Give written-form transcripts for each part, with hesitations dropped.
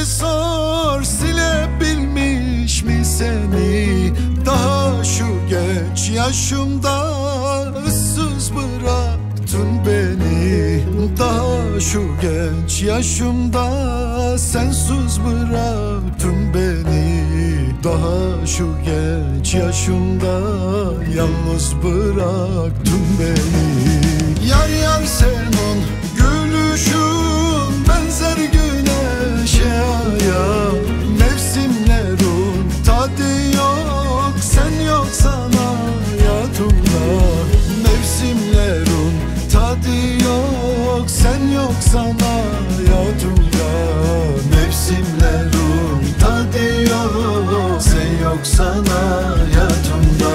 bir sor, silebilmiş mi seni? Daha şu genç yaşımda ıssız bıraktın beni. Daha şu genç yaşımda sensiz bıraktın beni. Daha şu genç yaşımda yalnız bıraktın beni. Yar yar senin gülüşün benzer güneşe aya. Mevsimlerin tadı yok, sen yoksan hayatımda. Mevsimlerin tadı yok, sen yoksan hayatımda. Mevsimlerin tadı yok, sen yoksan hayatımda.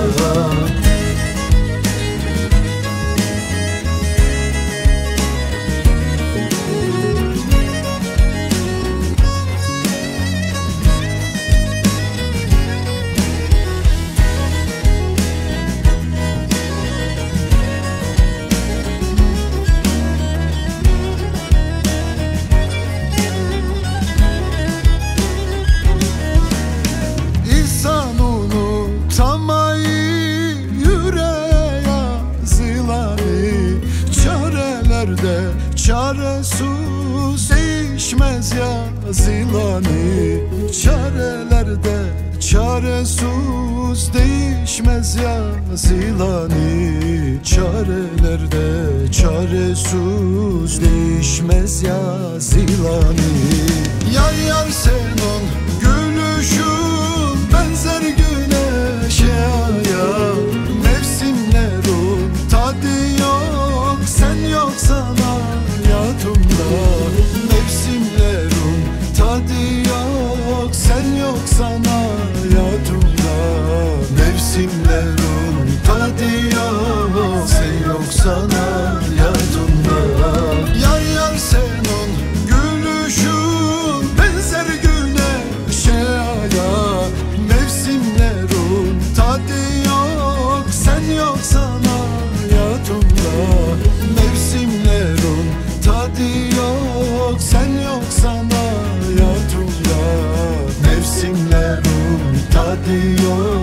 Çaresiz değişmez yazılanı. Çarelerde çaresiz değişmez yazılanı. Çarelerde çaresiz değişmez yazılanı. Yar yar senin gülüşün benzer güneşe aya. Mevsimlerin tadı yok, sen yoksan hayatımda. Mevsimlerin tadı yok, sen yoksan hayatımda. Mevsimlerin tadı yok, sen yoksan hayatımda. Yar yar senin gülüşün benzer güneşe aya. Mevsimlerin tadı yok, sen yoksan hayatımda. Mevsimlerin tadı yok, sen yoksan hayatımda. Mevsimlerin tadı yok,